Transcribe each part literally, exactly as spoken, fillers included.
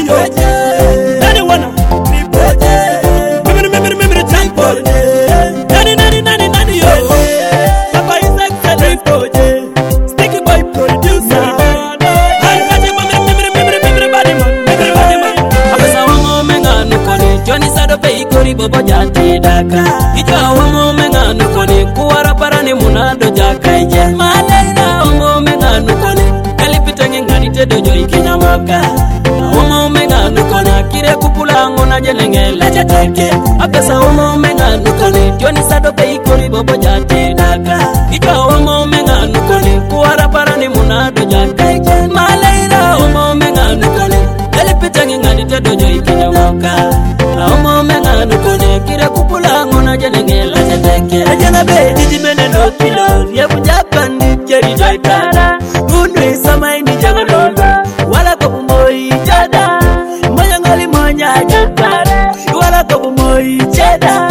Ripoje. Nani wana? Ripoje. Mimiri mimiri mimiri temple. Nani nani nani nani yo. Papa is excellent. Ripoje. Sticky boy producer. Nani mimiri mimiri mimiri mimiri body man. Mimiri body man. Abasa wamo mengano koni Johnny Sado pe ikori bobo jati daka. Ija wamo mengano koni kuwara parani munado jaka ije. Malaina wamo mengano koni elipitenge ngani tedo jo ikinyamoka. Wamo mengano koni kire kupula ngona jelenge leche teke. Abasa wamo mengano koni Johnny Sado pe ikori bobo jati daka. Ija wamo mengano koni kuwara parani munado jaka ije. Malaina wamo mengano koni elipitenge ngani tedo jo ikinyamoka. Wamo mengano koni kire kupula ngona jelenge leche teke. Ajana be dijimene no kilo. Yebu Japan di jeri joy prada. Unwe sama ini jangan lola. Wala kobu moi jada. Moya ngali monya jada. Wala kobu moi jada.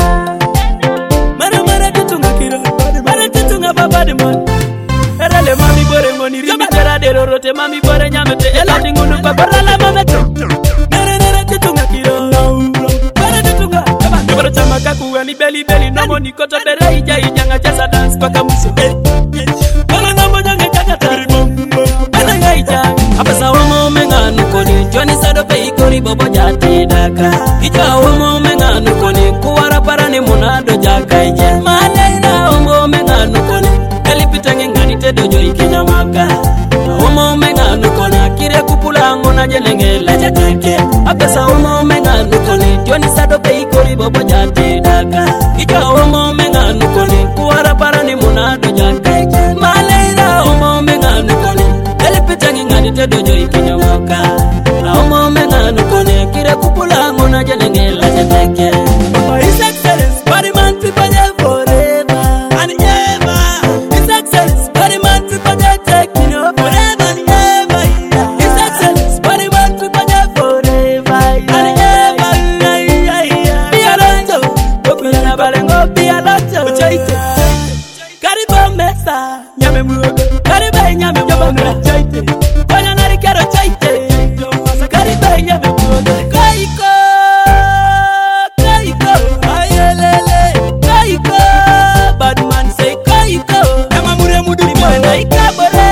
Mara mara tutunga kiro. Mara tutunga baba de mon. Era le mami bore ngoni rimi tera de rorote mami bore nyamete. Ela dingunu babara la mameto. Nere nere tutunga kiro. Mara tutunga. Nibara chama kakuwa ni beli beli. Nomo ni koto bere ija ija nga jasa dance paka muso. Wala nomo nyange kakata. Ana nga ija. Abasa wamo mengano koni Johnny Sado pe ikori bobo jati daka. Ija wamo mengano koni kuwara parani munado jaka ije. Malaina wamo mengano koni elipitenge ngani tedo jo ikinyamaka. Wamo mengano koni kire kupula ngona jelenge leche teke. Abasa wamo mengano koni Johnny Sado pe ikori bobo jati daka. Ija wamo mengano koni kuwara parani munado jaka ije. Malaina wamo mengano koni elipitenge ngani tedo jo ikinyamoka. Wamo mengano koni kire kupula ngona jelenge leche teke. Papa is excellence, body man to pay forever and ever. His excellence, body man to pay taking you forever and ever. His excellence, body man to pay forever and ever. Be a lot of, open a balengo, be a lot of. Karibu mesa, nyame muogo. Karibu nyame muogo. Kanya nari kero chaite. Karibu nyame muogo. Kaiko. Kaiko, ayelele, Kaiko, bad man say Kaiko, Yama mure mudu ko, Naika bore,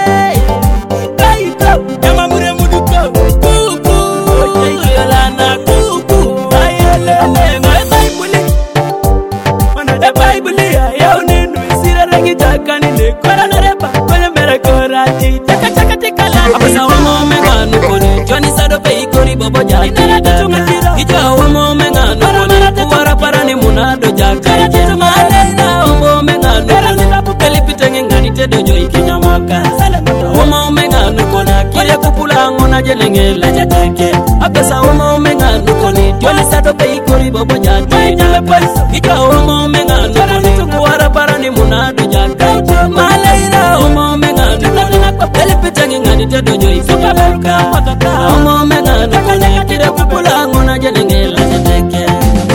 Kaiko, Yama mure mudu ko, Kuku, Oyelana kuku, ayelele, no Bible, mana da Bible ya yau ninu isira rangi jakani ne kora na repa, kwenye mere kora ji, chaka chaka tikala. Abasa wamo mengano koni Johnny Sado pe ikori bobo jati daka. Ija wamo mengano koni kuwara parani munado jaka ije. Malaina wamo mengano koni elipitenge ngani tedo jo ikinyamaka. Wamo mengano koni kire kupula ngona jelenge leche teke. Abasa wamo mengano koni Johnny Sado pe ikori bobo jati daka. Ija wamo mengano koni kuwara parani munado jaka ije. Malaina wamo mengano koni elipitenge ngani tedo jo ikinyamaka. Wamo mengano koni kire kupula ngona jelenge leche teke.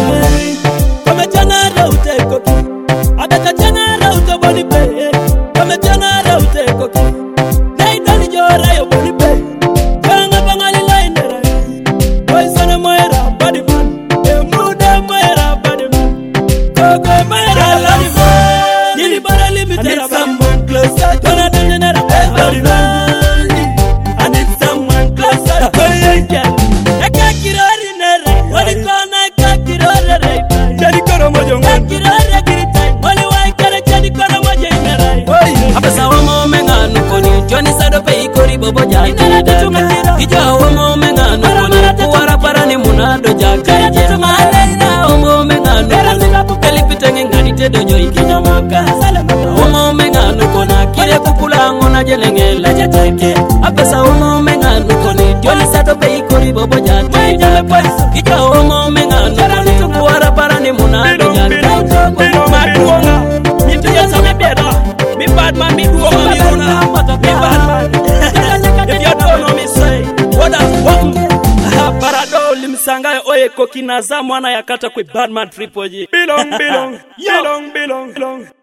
Kame jana raute koki, adaka jana raute boni pe. Kame jana raute koki, nei dani jora yo boni pe. Kanga bangali line rai, boy sana moera body man, e muda moera body man. Koko moera body man, nili bara limite la someone closer. Kona dani na body man, I need someone closer. Hey girl, eka kirari nere, wali kona eka kirari nere. Jadi koro mojo ngon, kirari kiritai, wali wai kare jadi koro mojo nere. Abasa wamo mengano koni Johnny Sado pe ikori bobo jati daka. Ija wamo mengano koni kuwara parani munado jaka ije. Malaina wamo mengano koni elipitenge ngani tedo jo ikinyamaka. Wamo mengano koni kire kupula ngona jelenge leche teke. Abasa wamo mengano koni Johnny Sado pe ikori bobo jati daka. Ija wamo mengano koni kuwara parani munado jaka ije. Bino matuonga, mitu yasa mebeda. Mi bad man, mi duonga, mi una. Mi bad man. If you don't know me say, what up, what? Parado limsanga oye kokina za mwana yakata kwe bad man triple G. Belong, belong, belong, belong, belong.